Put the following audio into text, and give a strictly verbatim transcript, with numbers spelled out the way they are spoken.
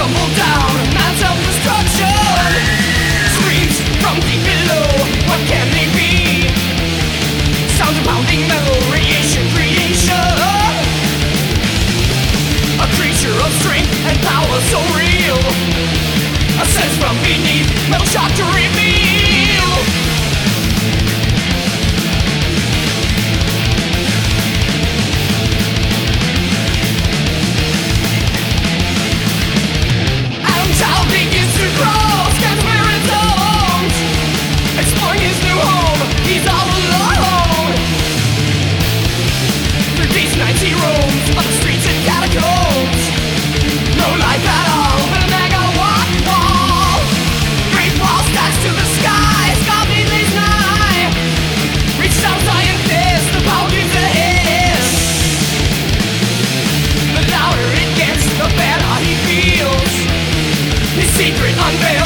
tumble down, mad self-destruction. Screams from deep below, what can they be? Sounds of pounding metal, radiation creation. A creature of strength and power so real. A sense from beneath, metal shock to reveal. Adam Child begins to grow, scans where it owns. Exploring his new home, he's all alone. Through these nights he roams, on the streets and catacombs. No life at all, but a megawatt wall. Great wall stacks to the sky, Scorpion lays nigh. Reaches out scientist, the power gives a hiss. The louder it gets, the better he feels. His secret unveiled.